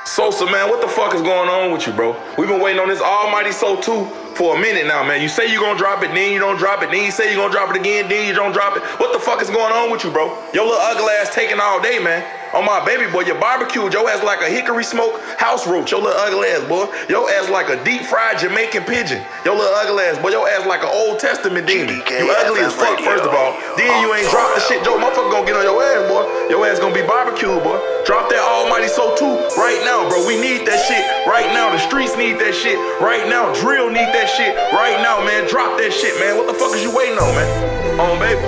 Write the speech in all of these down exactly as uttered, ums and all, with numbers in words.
Sosa, man, what the fuck is going on with you, bro? We've been waiting on this Almighty Soul two for a minute now, man. You say you gonna drop it, then you don't drop it, then you say you gonna drop it again, then you don't drop it. What the fuck is going on with you, bro? Your little ugly ass taking all day, man. On my baby boy, your barbecued your ass like a hickory smoke house roach. Your little ugly ass, boy. Your ass like a deep fried Jamaican pigeon. Your little ugly ass, boy. Your ass like an Old Testament demon. You ugly as fuck, first of all. Then you ain't dropped the shit. Joe, motherfucker gonna get on your ass, boy. Your ass gonna be barbecued, boy. Drop that Almighty Soul two right now, bro. We need that shit right now. The streets need that shit right now. Drill need that shit right now, man. Drop that shit, man. What the fuck is you waiting on, man? On, baby.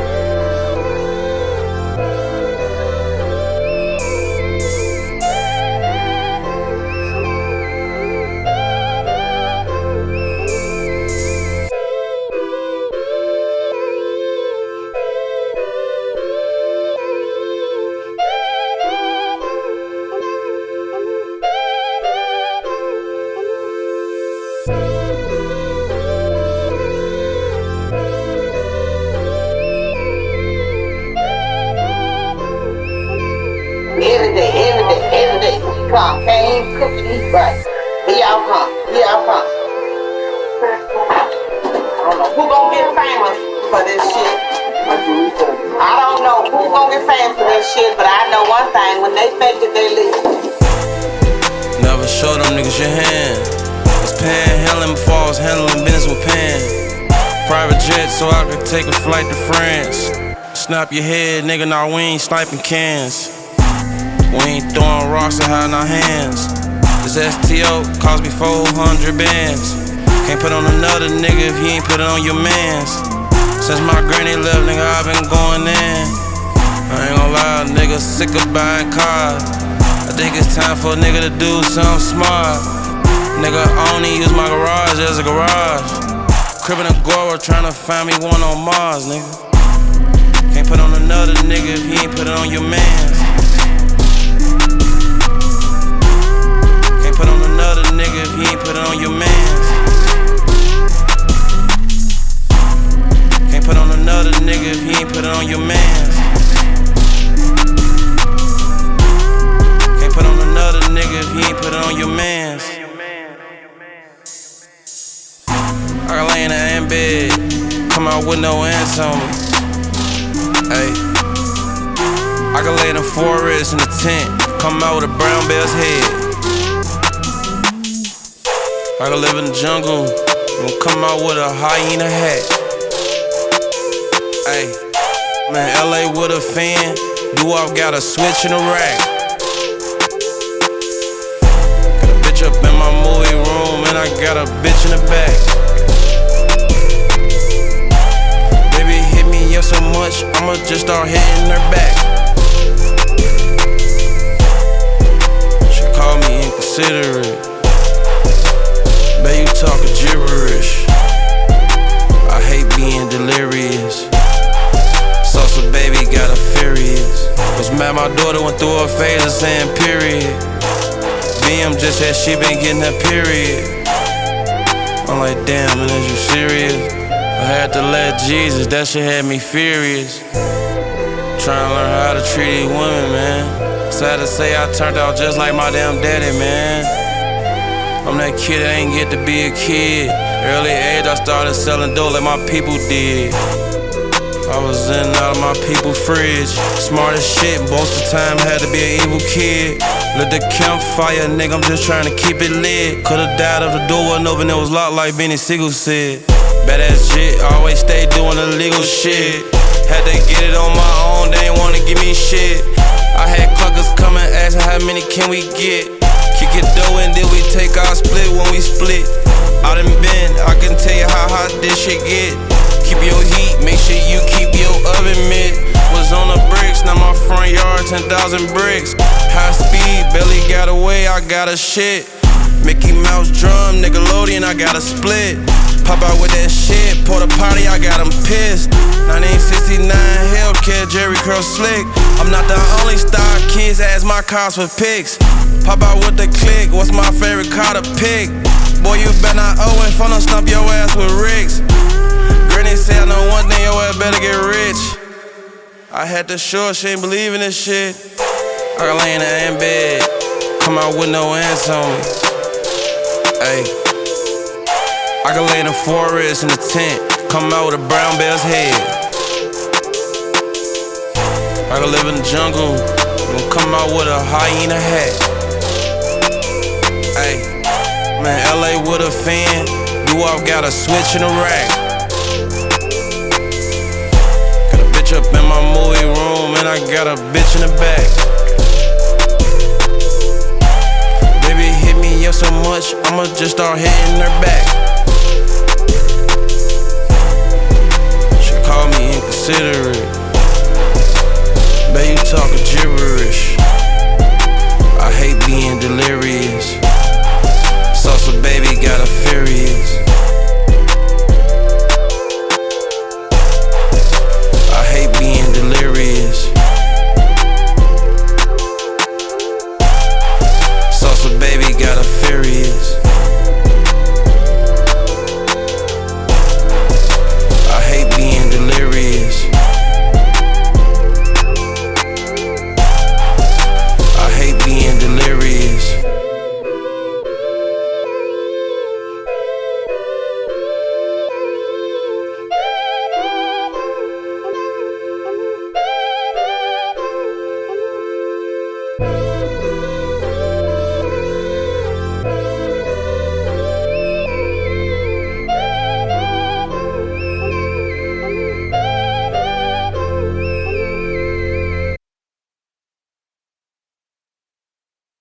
Every day, every day, every day. He come, can't even cook and eat right. He out come, he out come. I don't know who gonna get famous for this shit. I don't know who gonna get famous for this shit, but I know one thing, when they fake it, they leave. Never show them niggas your hand. Was panhandling before I was handling business with Pan. Private jet so I could take a flight to France. Snap your head, nigga, nah, we ain't sniping cans. We ain't throwing rocks and hiding our hands. This S T O cost me four hundred bands. Can't put on another nigga if he ain't put it on your mans. Since my granny left, nigga, I've been going in. I ain't gon' lie, nigga, sick of buying cars. I think it's time for a nigga to do something smart. Nigga, I only use my garage as a garage. Cribbin' Agora tryna find me one on Mars, nigga. Can't put on another nigga if he ain't put it on your mans. Put on another nigga if he ain't put it on your mans. Can't put on another nigga if he ain't put it on your mans. Can't put on another nigga if he ain't put it on your mans. I can lay in the bed, come out with no ants on me. Ay. I can lay in the forest in the tent, come out with a brown bear's head. I can live in the jungle and come out with a hyena hat. Ay, man, L A with a fan, do-up got a switch in a rack. Got a bitch up in my movie room and I got a bitch in the back. Baby hit me up so much, I'ma just start hitting her back. She called me inconsiderate. Bet you talkin' gibberish. I hate being delirious. Sosa baby got her furious. Was mad my daughter went through a phase of saying period. B M just said she been getting that period. I'm like, damn, man, is you serious? I had to let Jesus, that shit had me furious. Trying to learn how to treat these women, man. Sad to say I turned out just like my damn daddy, man. I'm that kid that ain't get to be a kid. Early age I started selling dope like my people did. I was in and out of my people's fridge. Smart as shit, most of the time had to be an evil kid. Lit the campfire, nigga, I'm just trying to keep it lit. Could've died if the door wasn't open, it was locked like Benny Siegel said. Badass shit, always stay doing illegal shit. Had to get it on my own, they ain't wanna give me shit. I had cluckers coming asking how many can we get. Kick it dough and then we take our split when we split. I done been, I can tell you how hot this shit get. Keep your heat, make sure you keep your oven mitt. Was on the bricks, now my front yard ten thousand bricks. High speed, barely got away, I got a shit. Mickey Mouse drum, Nickelodeon, I got a split. Pop out with that shit, pour the party, I got them pissed. nineteen sixty-nine Hellcat, Jerry Curl slick. I'm not the only star, kids ask my cars for pics. Pop out with the click, what's my favorite car to pick? Boy, you better not owe it, phone don't stump your ass with Ricks. Granny said I know one thing, your ass better get rich. I had to show her she ain't believe in this shit. I can lay in the bed, come out with no ants on me. Ayy, I can lay in the forest in the tent, come out with a brown bear's head. I can live in the jungle and come out with a hyena hat. Ayy, man, L A with a fan, Doo-Wop got a switch in the rack. Got a bitch up in my movie room and I got a bitch in the back. Baby hit me up so much, I'ma just start hitting her back. She call me inconsiderate, babe, you talking gibberish.